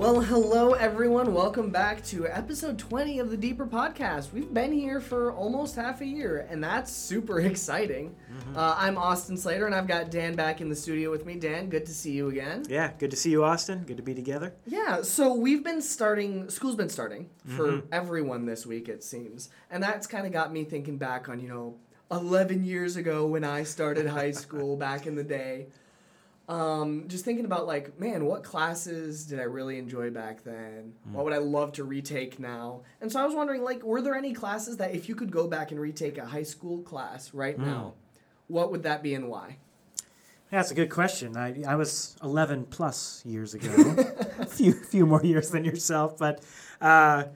Well, hello everyone. Welcome back to episode 20 of the Deeper Podcast. We've been here for almost half a year, and that's super exciting. I'm Austin Slater, and I've got Dan back in the studio with me. Dan, good to see you again. Yeah, good to see you, Austin. Good to be together. Yeah, so school's been starting for everyone this week, it seems. And that's kind of got me thinking back on, 11 years ago when I started high school back in the day. Just thinking about what classes did I really enjoy back then? What would I love to retake now? And so I was wondering, were there any classes that if you could go back and retake a high school class right now, what would that be and why? That's a good question. I was 11 plus years ago, a few more years than yourself, but and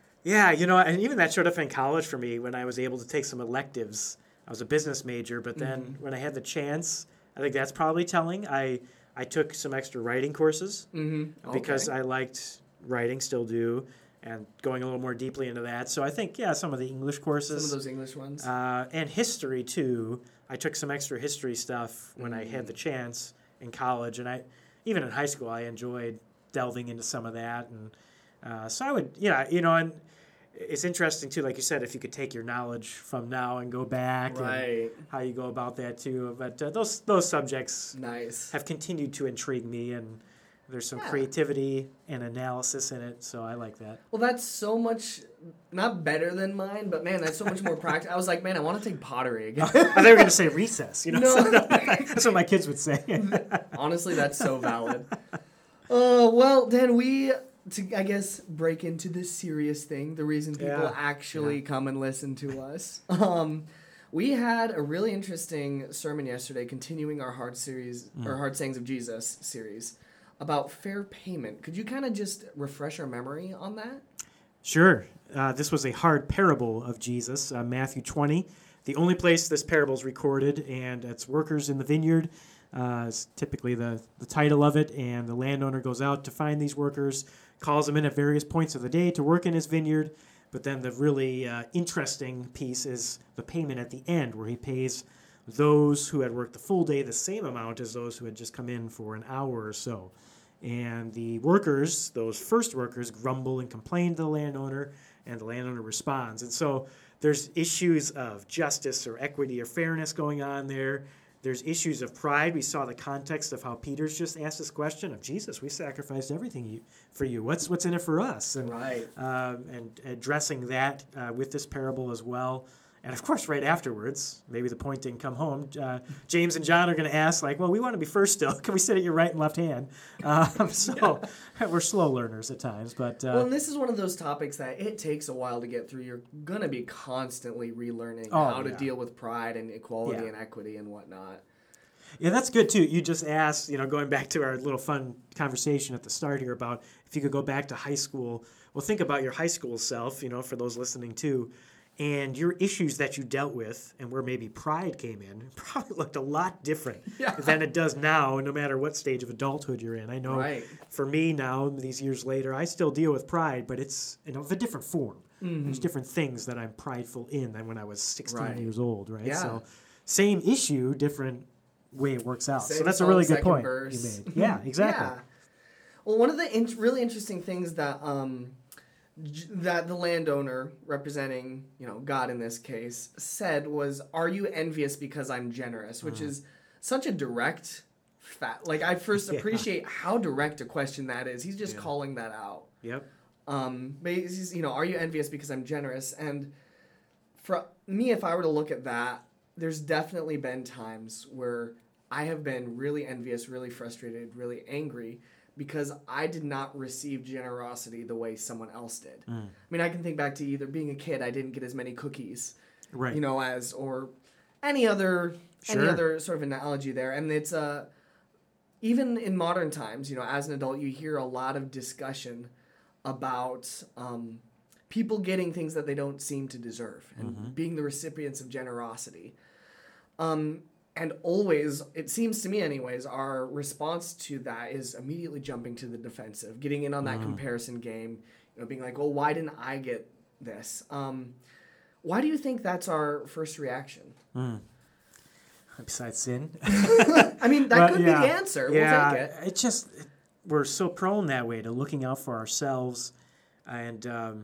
even that showed up in college for me when I was able to take some electives. I was a business major, but then when I had the chance, I think that's probably telling. I took some extra writing courses because I liked writing, still do, and going a little more deeply into that. So I think, some of the English courses. Some of those English ones. And history, too. I took some extra history stuff when I had the chance in college. And even in high school, I enjoyed delving into some of that. And so I would, and it's interesting, too, like you said, if you could take your knowledge from now and go back and how you go about that, too. But those subjects have continued to intrigue me, and there's some creativity and analysis in it, so I like that. Well, that's so much, not better than mine, but, man, that's so much more practical. I was like, man, I want to take pottery again. I thought you were going to say recess. No. That's what my kids would say. Honestly, that's so valid. Well, Dan, to break into this serious thing, the reason people actually come and listen to us. We had a really interesting sermon yesterday, continuing our Hard Sayings of Jesus series, about fair payment. Could you kind of just refresh our memory on that? Sure. This was a hard parable of Jesus, Matthew 20. The only place this parable is recorded, and it's workers in the vineyard. It's typically the title of it, and the landowner goes out to find these workers, calls them in at various points of the day to work in his vineyard. But then the really interesting piece is the payment at the end, where he pays those who had worked the full day the same amount as those who had just come in for an hour or so. And the workers, those first workers, grumble and complain to the landowner, and the landowner responds. And so there's issues of justice or equity or fairness going on there. There's issues of pride. We saw the context of how Peter's just asked this question of Jesus. We sacrificed everything for you. What's in it for us? And, and addressing that with this parable as well. And, of course, right afterwards, maybe the point didn't come home, James and John are going to ask, we want to be first still. Can we sit at your right and left hand? We're slow learners at times. But and this is one of those topics that it takes a while to get through. You're going to be constantly relearning how to deal with pride and equality and equity and whatnot. Yeah, that's good, too. You just asked, going back to our little fun conversation at the start here about if you could go back to high school. Well, think about your high school self, for those listening, too. And your issues that you dealt with and where maybe pride came in probably looked a lot different than it does now, no matter what stage of adulthood you're in. I know for me now, these years later, I still deal with pride, but it's of a different form. There's different things that I'm prideful in than when I was 16 years old, right? Yeah. So same issue, different way it works out. Same so that's a really good point verse. you made. Yeah, exactly. Yeah. Well, one of the really interesting things that the landowner, representing, God in this case, said was, "Are you envious because I'm generous?" Which is such a direct fact. I first appreciate how direct a question that is. He's just calling that out. Yep. But he's, are you envious because I'm generous? And for me, if I were to look at that, there's definitely been times where I have been really envious, really frustrated, really angry, because I did not receive generosity the way someone else did. I mean, I can think back to either being a kid, I didn't get as many cookies, or any other sort of analogy there. And it's even in modern times, as an adult, you hear a lot of discussion about people getting things that they don't seem to deserve and being the recipients of generosity. And always, it seems to me anyways, our response to that is immediately jumping to the defensive, getting in on that comparison game, being like, well, why didn't I get this? Why do you think that's our first reaction? Besides sin? I mean, that could be the answer. We'll take it. It's just, we're so prone that way to looking out for ourselves. And,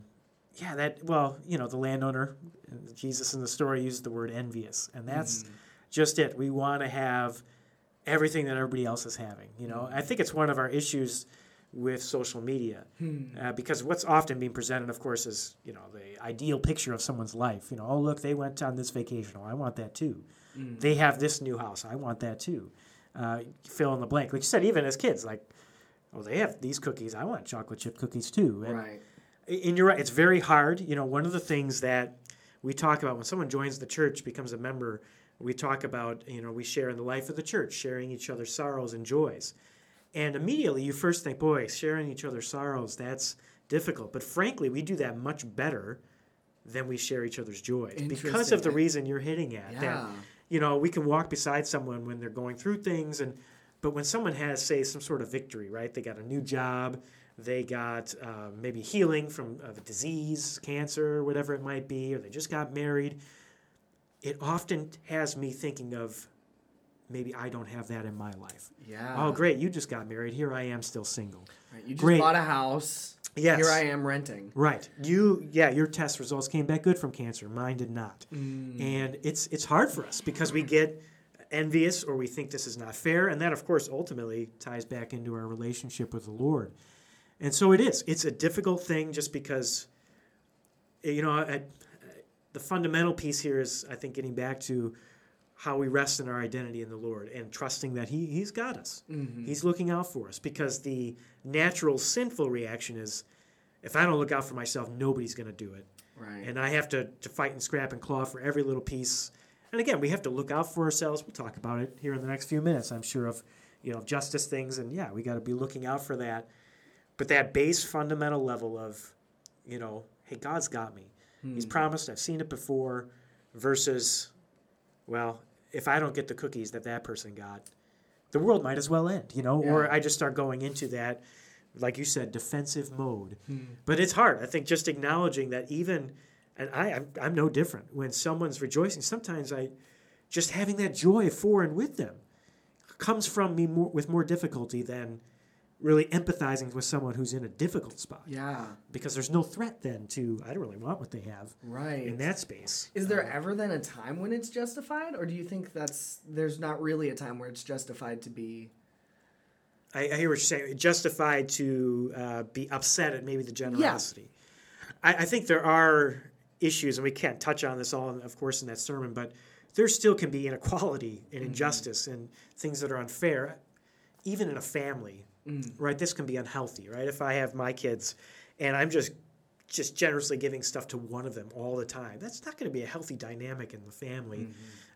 the landowner, Jesus in the story used the word envious. And that's just it. We want to have everything that everybody else is having. I think it's one of our issues with social media, because what's often being presented, of course, is the ideal picture of someone's life. Oh, look, they went on this vacation. Oh, I want that too. They have this new house. I want that too. Fill in the blank. Like you said, even as kids, like, oh, they have these cookies. I want chocolate chip cookies too. And, right. And you're right. It's very hard. One of the things that we talk about when someone joins the church, becomes a member, we talk about, we share in the life of the church, sharing each other's sorrows and joys. And immediately you first think, boy, sharing each other's sorrows, that's difficult. But frankly, we do that much better than we share each other's joys because of the reason you're hitting at. Yeah. That, we can walk beside someone when they're going through things, but when someone has, say, some sort of victory, right? They got a new job, they got maybe healing from a disease, cancer, whatever it might be, or they just got married, it often has me thinking of, maybe I don't have that in my life. Yeah. Oh, great. You just got married. Here I am still single. Right. You just bought a house. Yes. Here I am renting. Right. Your test results came back good from cancer. Mine did not. And it's hard for us because we get envious or we think this is not fair. And that, of course, ultimately ties back into our relationship with the Lord. And so it is. It's a difficult thing just because, the fundamental piece here is, I think, getting back to how we rest in our identity in the Lord and trusting that He's got us. He's looking out for us, because the natural sinful reaction is, if I don't look out for myself, nobody's going to do it. Right. And I have to fight and scrap and claw for every little piece. And again, we have to look out for ourselves. We'll talk about it here in the next few minutes, I'm sure, of justice things. And we got to be looking out for that. But that base fundamental level of, hey, God's got me. He's promised, I've seen it before, versus, well, if I don't get the cookies that person got, the world might as well end, or I just start going into that, like you said, defensive mode. But it's hard. I think just acknowledging that and I'm no different. When someone's rejoicing, sometimes just having that joy for and with them comes from me with more difficulty than really empathizing with someone who's in a difficult spot. Yeah. Because there's no threat then to, I don't really want what they have in that space. Is there ever then a time when it's justified? Or do you think there's not really a time where it's justified to be... I hear what you're saying. Justified to be upset at maybe the generosity. Yeah. I think there are issues, and we can't touch on this all, of course, in that sermon, but there still can be inequality and injustice and things that are unfair, even in a family. Right, this can be unhealthy, right? If I have my kids and I'm just generously giving stuff to one of them all the time, that's not going to be a healthy dynamic in the family.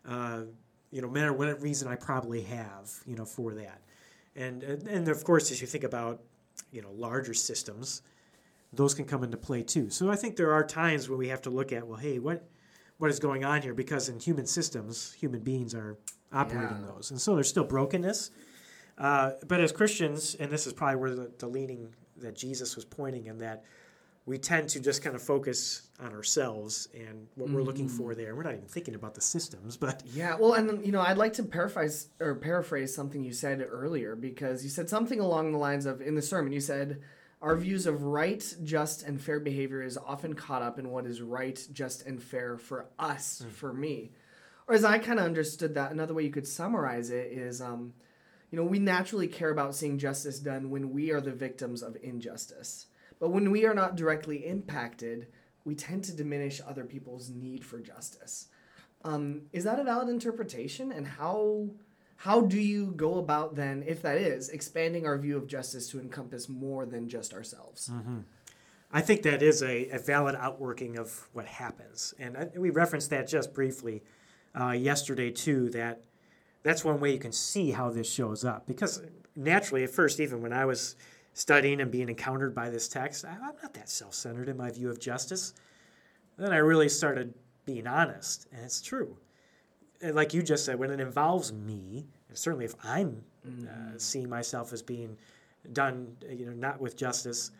No matter what reason I probably have, for that. And of course, as you think about, larger systems, those can come into play too. So I think there are times when we have to look at, well, hey, what is going on here? Because in human systems, human beings are operating those, and so there's still brokenness. But as Christians, and this is probably where the leaning that Jesus was pointing in, that we tend to just kind of focus on ourselves and what we're looking for there. We're not even thinking about the systems, but... Yeah, well, and, I'd like to paraphrase something you said earlier, because you said something along the lines of, in the sermon, you said, our views of right, just, and fair behavior is often caught up in what is right, just, and fair for us, for me. Or as I kind of understood that, another way you could summarize it is... we naturally care about seeing justice done when we are the victims of injustice. But when we are not directly impacted, we tend to diminish other people's need for justice. Is that a valid interpretation? And how do you go about then, if that is, expanding our view of justice to encompass more than just ourselves? I think that is a valid outworking of what happens. And we referenced that just briefly yesterday too, that's one way you can see how this shows up. Because naturally, at first, even when I was studying and being encountered by this text, I'm not that self-centered in my view of justice. Then I really started being honest, and it's true. And like you just said, when it involves me, and certainly if I'm seeing myself as being done, not with justice,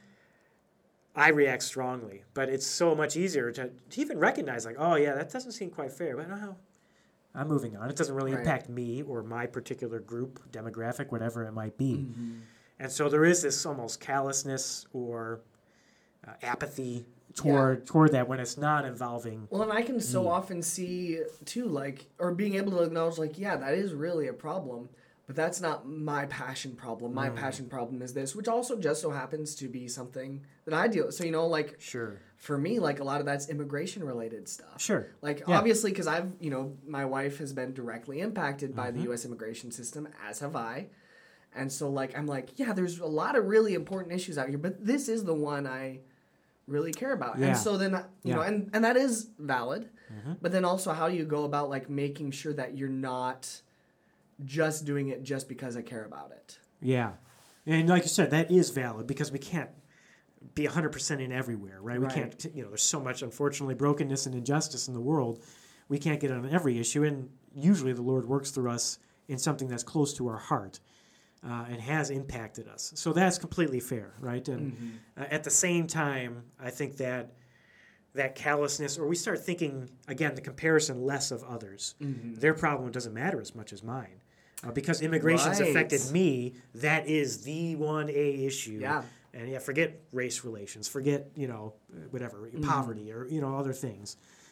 I react strongly. But it's so much easier to even recognize, like, oh yeah, that doesn't seem quite fair. But no, I'm moving on. It doesn't really impact me or my particular group, demographic, whatever it might be. And so there is this almost callousness or apathy toward that when it's not involving. Well, and I can so often see too, like, or being able to acknowledge, like, yeah, that is really a problem, but that's not my passion problem. My passion problem is this, which also just so happens to be something that I deal with. So, like, Sure. For me, like, a lot of that's immigration related stuff. Sure. Like, Yeah. obviously, because my wife has been directly impacted by the U.S. immigration system, as have I. And so, like, I'm like, yeah, there's a lot of really important issues out here, but this is the one I really care about. Yeah. And so then, and that is valid. But then also, how do you go about, like, making sure that you're not just doing it just because I care about it? Yeah. And like you said, that is valid because we can't be 100% in everywhere, right? We can't, there's so much, unfortunately, brokenness and injustice in the world. We can't get on every issue. And usually the Lord works through us in something that's close to our heart. And has impacted us. So that's completely fair, right? And at the same time, I think that callousness, or we start thinking, again, the comparison less of others. Their problem doesn't matter as much as mine. Because immigration's affected me, that is the 1A issue. Yeah. And forget race relations, forget, whatever, poverty or, other things.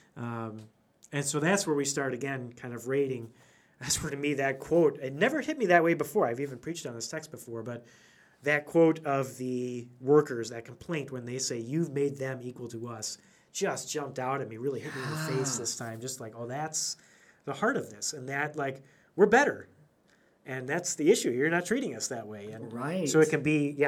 And so that's where we start, again, kind of rating. That's where, to me, that quote, it never hit me that way before. I've even preached on this text before, but that quote of the workers, that complaint when they say, you've made them equal to us, just jumped out at me, really hit me in the face this time. Just like, oh, that's the heart of this. And that, like, we're better. And that's the issue. You're not treating us that way. And right. So it can be,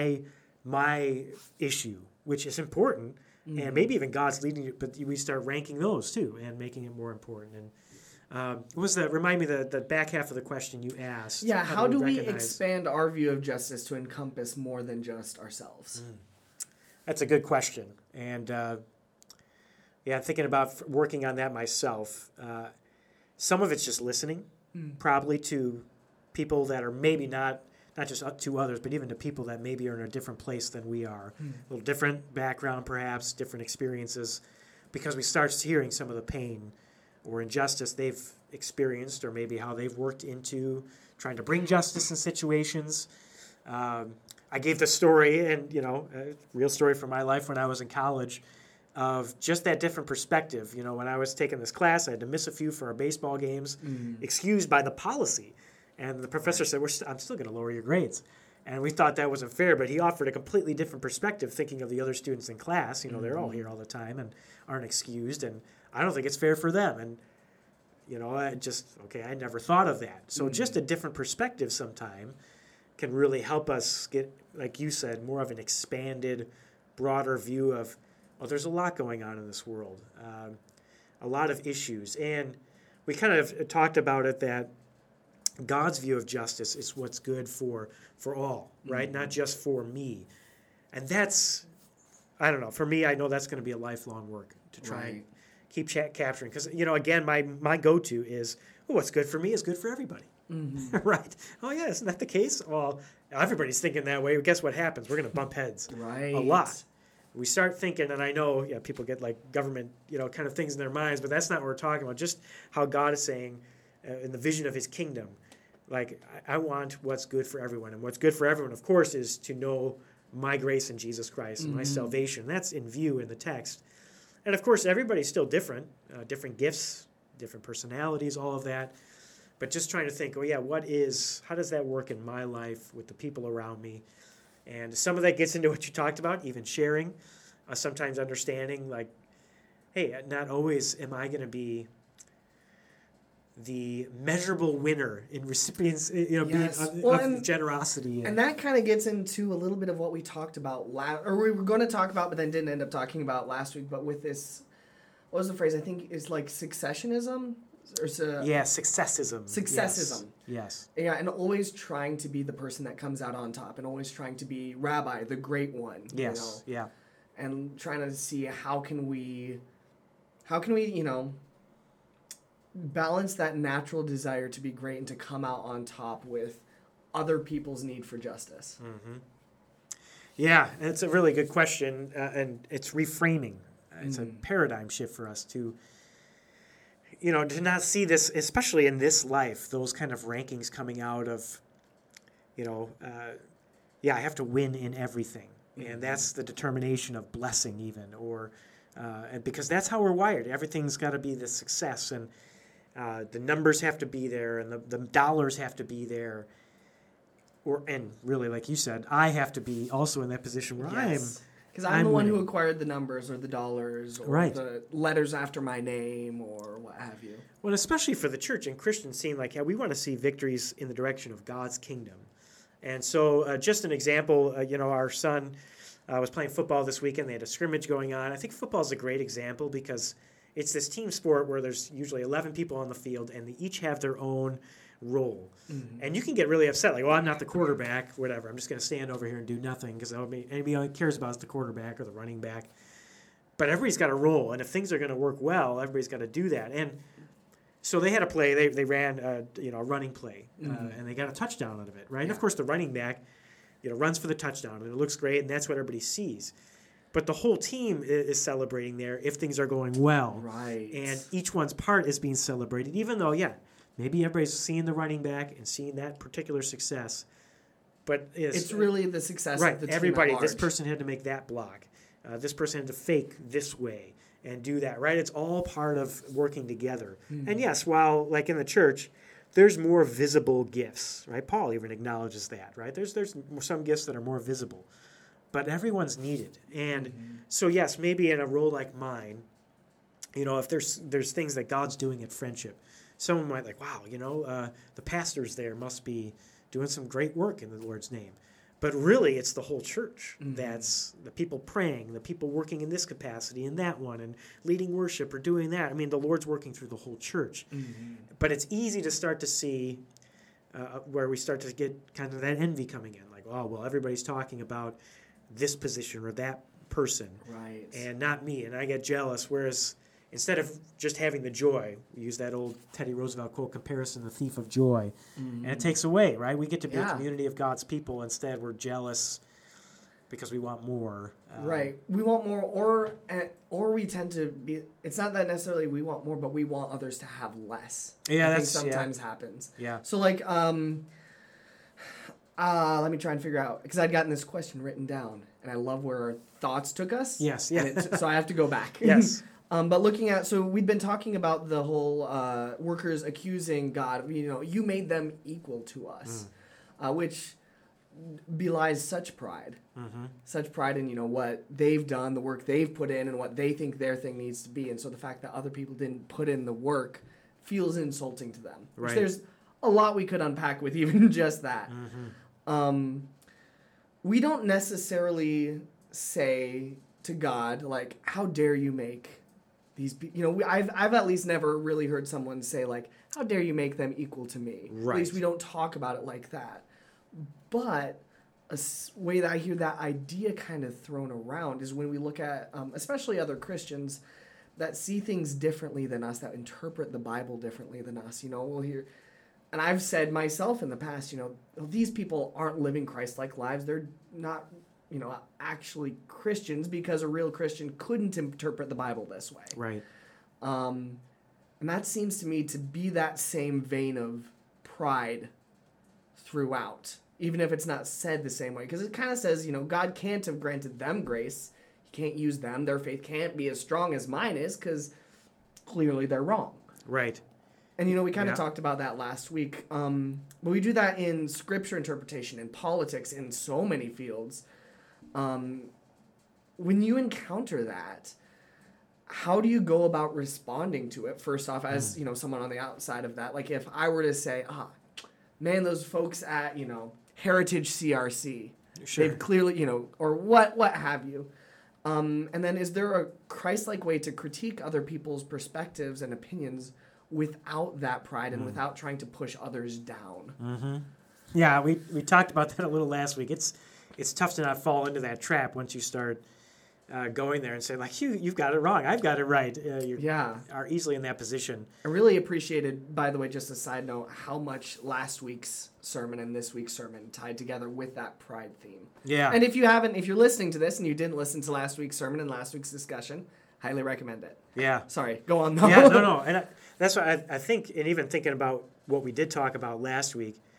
my issue, which is important. And maybe even God's leading you, but we start ranking those too and making it more important. And what was that? Remind me the back half of the question you asked. Yeah, how do we expand our view of justice to encompass more than just ourselves? That's a good question. And I'm thinking about working on that myself. Some of it's just listening, probably to people that are maybe not just to others, but even to people that maybe are in a different place than we are. A little different background, perhaps, different experiences, because we start hearing some of the pain or injustice they've experienced, or maybe how they've worked into trying to bring justice in situations. I gave the story, and a real story from my life when I was in college, of just that different perspective. When I was taking this class, I had to miss a few for our baseball games, excused by the policy. And the professor said, I'm still going to lower your grades. And we thought that wasn't fair, but he offered a completely different perspective, thinking of the other students in class. They're all here all the time and aren't excused, and I don't think it's fair for them. And, I never thought of that. So just a different perspective sometime can really help us get, like you said, more of an expanded, broader view of, there's a lot going on in this world, a lot of issues. And we kind of talked about it, that God's view of justice is what's good for all, right? Not just for me. And that's, I don't know, for me, I know that's going to be a lifelong work to try and keep capturing. Because, again, my go-to is, what's good for me is good for everybody. Right? Oh, yeah, isn't that the case? Well, everybody's thinking that way. Guess what happens? We're going to bump heads a lot. We start thinking, and I know people get like government, kind of things in their minds, but that's not what we're talking about. Just how God is saying in the vision of his kingdom, like, I want what's good for everyone. And what's good for everyone, of course, is to know my grace in Jesus Christ and my salvation. That's in view in the text. And, of course, everybody's still different, different gifts, different personalities, all of that. But just trying to think, how does that work in my life with the people around me? And some of that gets into what you talked about, even sharing, sometimes understanding, like, hey, not always am I going to be the measurable winner in recipients, of generosity. And that kind of gets into a little bit of what we talked about or we were going to talk about, but then didn't end up talking about last week. But with this, what was the phrase? I think it's like successionism. Successism. Successism. Yes. Yeah, and always trying to be the person that comes out on top, and always trying to be Rabbi, the great one. Yes. Yeah. And trying to see how can we, balance that natural desire to be great and to come out on top with other people's need for justice. Mm-hmm. Yeah, it's a really good question, and it's reframing. It's a paradigm shift for us to not see this, especially in this life, those kind of rankings coming out of, I have to win in everything. And that's the determination of blessing even, and because that's how we're wired. Everything's got to be the success, and the numbers have to be there, and the dollars have to be there. And really, like you said, I have to be also in that position where because I'm the one who acquired the numbers or the dollars or the letters after my name or what have you. Well, especially for the church and Christians seem like, we want to see victories in the direction of God's kingdom. And so just an example, our son was playing football this weekend. They had a scrimmage going on. I think football is a great example because it's this team sport where there's usually 11 people on the field, and they each have their own role. Mm-hmm. And you can get really upset, like, I'm not the quarterback, whatever. I'm just going to stand over here and do nothing because anybody cares about is the quarterback or the running back. But everybody's got a role, and if things are going to work well, everybody's got to do that. And so they had a play. They ran a running play, and they got a touchdown out of it, right? Yeah. And, of course, the running back runs for the touchdown, and it looks great, and that's what everybody sees. But the whole team is celebrating there if things are going well. Right. And each one's part is being celebrated, even though, maybe everybody's seeing the running back and seeing that particular success. But it's really the success of the team everybody, at large. This person had to make that block. This person had to fake this way and do that, right? It's all part of working together. Mm-hmm. And yes, while like in the church, there's more visible gifts, right? Paul even acknowledges that, right? There's some gifts that are more visible. But everyone's needed. And so, yes, maybe in a role like mine, if there's things that God's doing at Friendship, someone might like, wow, the pastors there must be doing some great work in the Lord's name. But really, it's the whole church. Mm-hmm. That's the people praying, the people working in this capacity and that one, and leading worship or doing that. I mean, the Lord's working through the whole church. Mm-hmm. But it's easy to start to see where we start to get kind of that envy coming in. Like, everybody's talking about this position or that person, right, and not me, and I get jealous. Whereas instead of just having the joy, we use that old Teddy Roosevelt quote, comparison, the thief of joy, and it takes away, right? We get to be a community of God's people. Instead, we're jealous because we want more. Right, we want more, or we tend to be. It's not that necessarily we want more, but we want others to have less. Yeah, I think sometimes happens. Yeah. So like, let me try and figure out, because I'd gotten this question written down, and I love where our thoughts took us. Yes, yeah. So I have to go back. Yes. But looking at, so we've been talking about the whole workers accusing God, you made them equal to us, which belies such pride. Mm-hmm. Such pride in, what they've done, the work they've put in, and what they think their thing needs to be. And so the fact that other people didn't put in the work feels insulting to them. Right. There's a lot we could unpack with even just that. Mm-hmm. We don't necessarily say to God, like, how dare you make these people, I've at least never really heard someone say, like, how dare you make them equal to me? Right. At least we don't talk about it like that. But a way that I hear that idea kind of thrown around is when we look at, especially other Christians that see things differently than us, that interpret the Bible differently than us. We'll hear... And I've said myself in the past, these people aren't living Christ-like lives. They're not, actually Christians because a real Christian couldn't interpret the Bible this way. Right. And that seems to me to be that same vein of pride throughout, even if it's not said the same way. Because it kind of says, God can't have granted them grace. He can't use them. Their faith can't be as strong as mine is because clearly they're wrong. Right. And, we kind of talked about that last week. But we do that in scripture interpretation, in politics, in so many fields. When you encounter that, how do you go about responding to it? First off, as, someone on the outside of that. Like, if I were to say, man, those folks at, Heritage CRC, sure, they've clearly, or what have you. And then is there a Christ-like way to critique other people's perspectives and opinions without that pride and without trying to push others down? Mm-hmm. Yeah, we talked about that a little last week. It's tough to not fall into that trap once you start going there and say, like, you've got it wrong, I've got it right. You are easily in that position. I really appreciated, by the way, just a side note, how much last week's sermon and this week's sermon tied together with that pride theme. Yeah. And if you're listening to this and you didn't listen to last week's sermon and last week's discussion, highly recommend it. Yeah. Sorry, go on though. Yeah, no. And that's why I think, and even thinking about what we did talk about last week,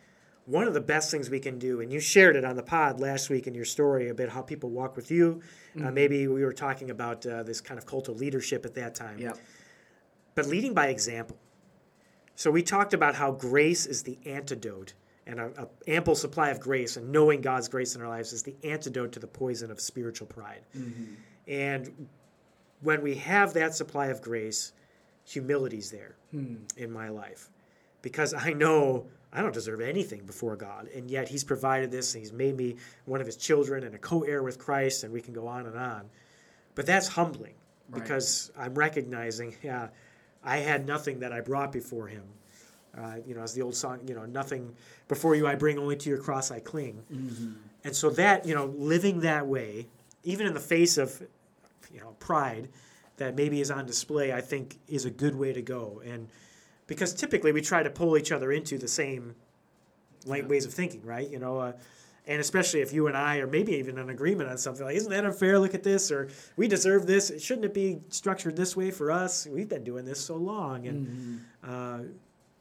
one of the best things we can do, and you shared it on the pod last week in your story about how people walk with you. Maybe we were talking about this kind of cult of leadership at that time. Yep. But leading by example. So we talked about how grace is the antidote, and an ample supply of grace and knowing God's grace in our lives is the antidote to the poison of spiritual pride. And when we have that supply of grace, humility's there in my life. Because I know I don't deserve anything before God, and yet he's provided this, and he's made me one of his children and a co-heir with Christ, and we can go on and on. But that's humbling, because I'm recognizing, I had nothing that I brought before him. As the old song, nothing before you I bring, only to your cross I cling. And so that, living that way, even in the face of, pride that maybe is on display, I think is a good way to go. And because typically we try to pull each other into the same ways of thinking, right? And especially if you and I are maybe even in agreement on something like, isn't that unfair? Look at this, or we deserve this. Shouldn't it be structured this way for us? We've been doing this so long. And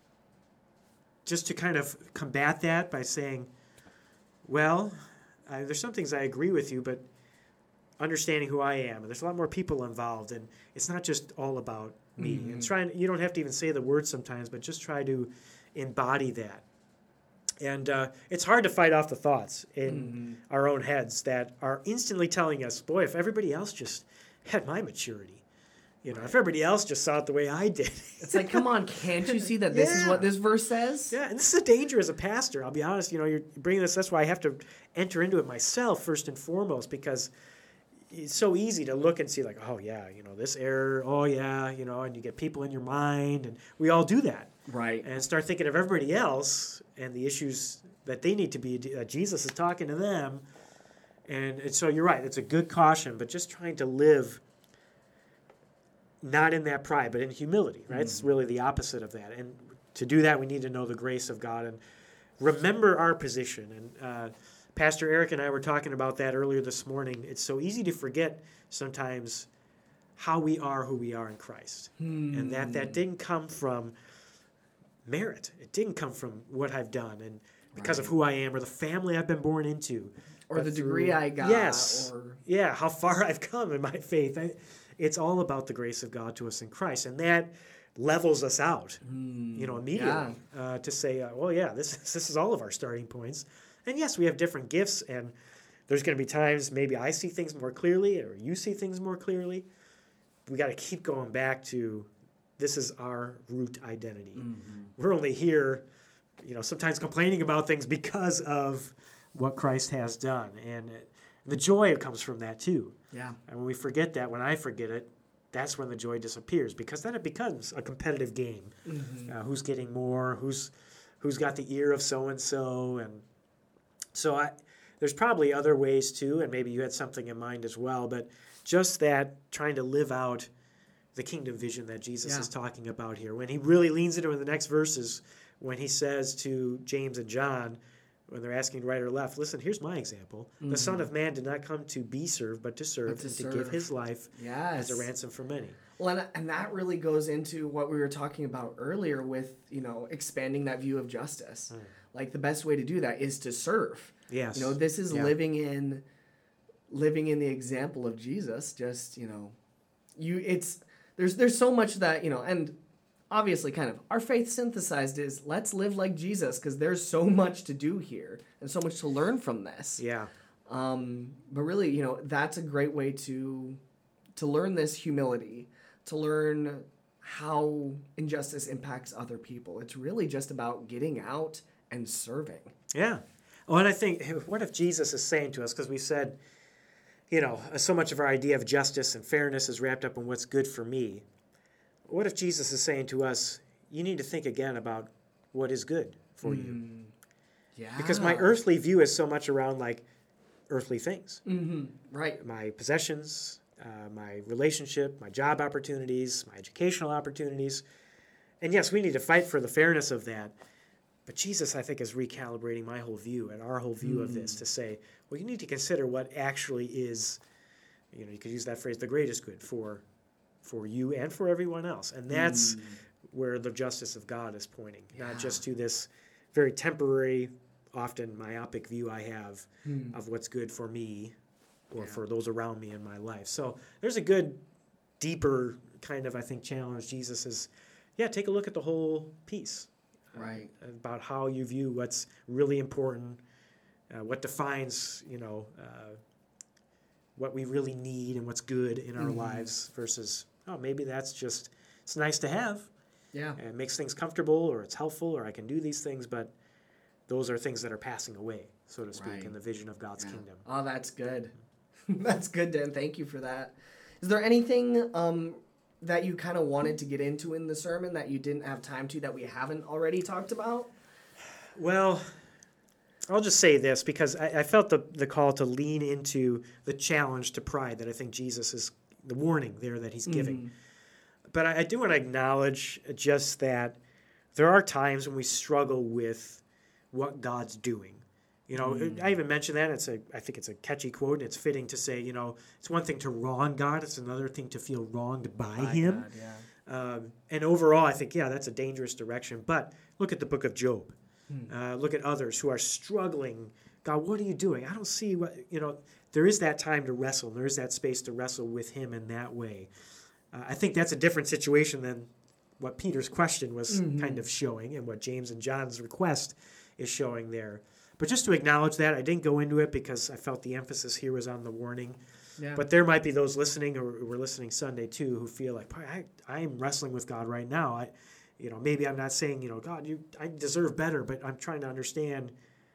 just to kind of combat that by saying, well, there's some things I agree with you, but understanding who I am, and there's a lot more people involved, and it's not just all about me. And you don't have to even say the words sometimes, but just try to embody that. And it's hard to fight off the thoughts in our own heads that are instantly telling us, boy, if everybody else just had my maturity, if everybody else just saw it the way I did. It's like, come on, can't you see that this is what this verse says? Yeah, and this is a danger as a pastor. I'll be honest, you're bringing this, that's why I have to enter into it myself first and foremost, because it's so easy to look and see like, oh, yeah, this error, oh, yeah, and you get people in your mind, and we all do that. Right. And start thinking of everybody else and the issues that they need to be, Jesus is talking to them. And so you're right, it's a good caution, but just trying to live not in that pride, but in humility, right? It's really the opposite of that. And to do that, we need to know the grace of God and remember our position. And Pastor Eric and I were talking about that earlier this morning. It's so easy to forget sometimes how we are who we are in Christ. And that didn't come from merit. It didn't come from what I've done and because of who I am or the family I've been born into. Or the degree I got. Yes. Yeah, how far I've come in my faith. It's all about the grace of God to us in Christ. And that levels us out, immediately to say, this is all of our starting points. And yes, we have different gifts, and there's going to be times maybe I see things more clearly or you see things more clearly. We got to keep going back to this is our root identity. We're only here, sometimes complaining about things because of what Christ has done. And the joy comes from that too. Yeah. And when we forget that, when I forget it, that's when the joy disappears, because then it becomes a competitive game. Who's getting more? Who's got the ear of so-and-so? And so there's probably other ways too, and maybe you had something in mind as well, but just that trying to live out the kingdom vision that Jesus is talking about here. When he really leans into it in the next verses, when he says to James and John, when they're asking right or left, listen, here's my example. The Son of Man did not come to be served, but to serve and to give his life as a ransom for many. Well, and that really goes into what we were talking about earlier with, expanding that view of justice. Like the best way to do that is to serve. Yes. This is living in the example of Jesus. Just, there's so much that, and obviously kind of our faith synthesized is let's live like Jesus, because there's so much to do here and so much to learn from this. Yeah. But really, that's a great way to learn this humility, to learn how injustice impacts other people. It's really just about getting out and serving. Yeah. Well, and I think, what if Jesus is saying to us, because we said, so much of our idea of justice and fairness is wrapped up in what's good for me. What if Jesus is saying to us, you need to think again about what is good for you? Yeah. Because my earthly view is so much around like earthly things. Right. My possessions, my relationship, my job opportunities, my educational opportunities. And yes, we need to fight for the fairness of that. But Jesus, I think, is recalibrating my whole view and our whole view of this to say, well, you need to consider what actually is, you could use that phrase, the greatest good for you and for everyone else. And that's where the justice of God is pointing, not just to this very temporary often myopic view I have of what's good for me or for those around me in my life. So there's a good, deeper kind of, I think, challenge. Jesus is, take a look at the whole piece. Right. About how you view what's really important, what defines, what we really need and what's good in our lives versus, maybe that's just, it's nice to have. Yeah. And it makes things comfortable, or it's helpful, or I can do these things, but those are things that are passing away, so to speak, in the vision of God's kingdom. Oh, that's good. That's good, Dan. Thank you for that. Is there anything that you kind of wanted to get into in the sermon that you didn't have time to that we haven't already talked about? Well, I'll just say this, because I felt the call to lean into the challenge to pride that I think Jesus is, the warning there that he's giving. But I do want to acknowledge just that there are times when we struggle with what God's doing. I even mentioned that. I think it's a catchy quote, and it's fitting to say, it's one thing to wrong God. It's another thing to feel wronged by him. God, and overall, I think, that's a dangerous direction. But look at the book of Job. Look at others who are struggling. God, what are you doing? I don't see what, there is that time to wrestle. There is that space to wrestle with him in that way. I think that's a different situation than what Peter's question was kind of showing and what James and John's request is showing there. But just to acknowledge that, I didn't go into it because I felt the emphasis here was on the warning. Yeah. But there might be those listening or who were listening Sunday too who feel like, I'm wrestling with God right now. Maybe I'm not saying, God, I deserve better, but I'm trying to understand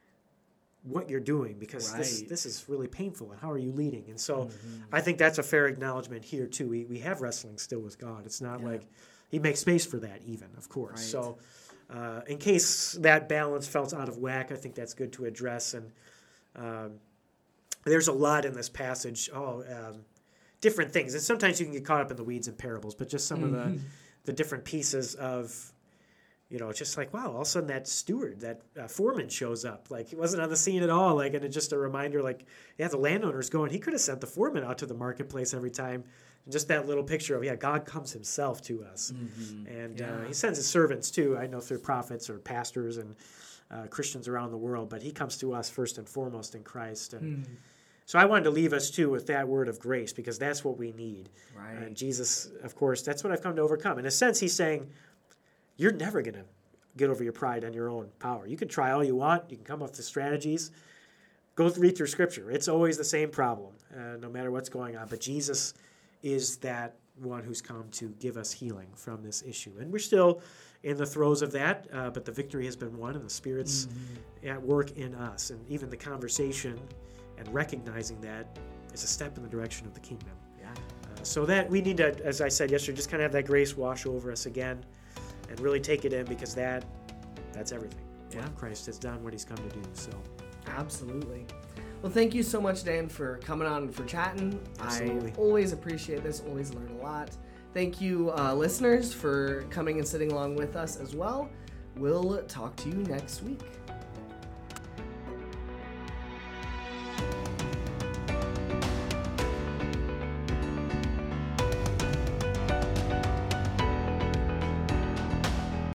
what you're doing because this is really painful, and how are you leading? And so I think that's a fair acknowledgement here too. We have wrestling still with God. It's not like he makes space for that even, of course. Right. So in case that balance felt out of whack, I think that's good to address. And there's a lot in this passage, different things. And sometimes you can get caught up in the weeds in parables, but just some of the different pieces of, it's just like, wow, all of a sudden that steward, that foreman shows up. Like, he wasn't on the scene at all. Like, and it's just a reminder, like, the landowner's going, he could have sent the foreman out to the marketplace every time. And just that little picture of, God comes himself to us. And he sends his servants too. I know through prophets or pastors and Christians around the world, but he comes to us first and foremost in Christ. And so I wanted to leave us too with that word of grace, because that's what we need. Right. And Jesus, of course, that's what I've come to overcome. In a sense, he's saying, you're never going to get over your pride on your own power. You can try all you want. You can come up with strategies. Go read through Scripture. It's always the same problem, no matter what's going on. But Jesus is that one who's come to give us healing from this issue. And we're still in the throes of that, but the victory has been won, and the Spirit's at work in us. And even the conversation and recognizing that is a step in the direction of the kingdom. Yeah. So that we need to, as I said yesterday, just kind of have that grace wash over us again and really take it in, because that's everything. Yeah. What Christ has done, what he's come to do. So absolutely. Well, thank you so much, Dan, for coming on and for chatting. Absolutely. I always appreciate this, always learn a lot. Thank you, listeners, for coming and sitting along with us as well. We'll talk to you next week.